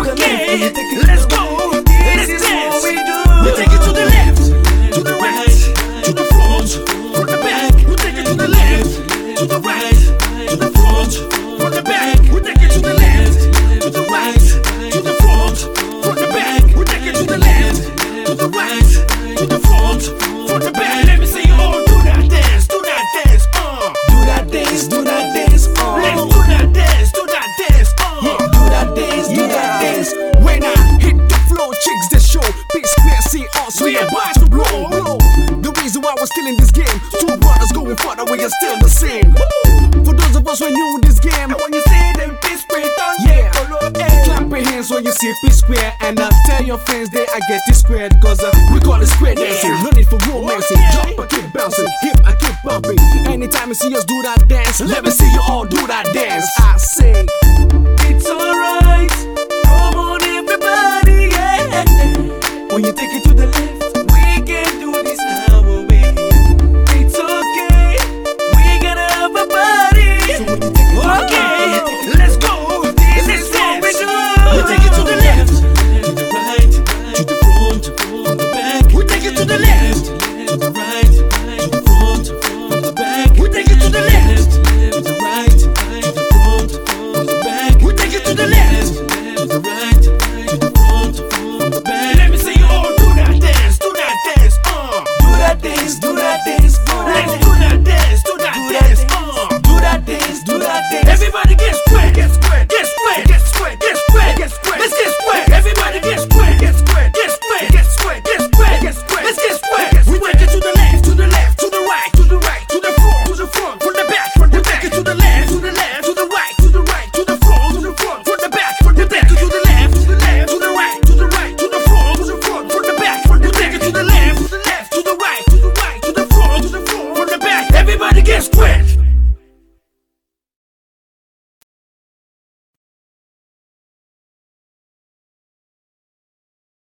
Okay, let's go. Let's dance. We take it to the left, to the right, to the front, from the back. We take it to the left, to the right, to the front, from the back. We take it to the left, to the right, to the front, from the back. We take it to the left, to the right, to the front, from the back. Let me see you all do that dance, do that dance, do that dance, do that dance, let's do that dance, do that dance, do that dance, do that dance. When I hit the floor, chicks that show P-Square, see us, we about to blow. The reason why we're still in this game, two brothers going further, we are still the same. For those of us who are new in this game, when you see them P-Square, yeah, clap your hands when you see P-Square, and tell your friends that I get this squared, cause we call it square dancing. No need for romancing, jump and keep bouncing, hip and keep bumping. Anytime you see us do that dance, let me see you all do that dance. I say, it's alright.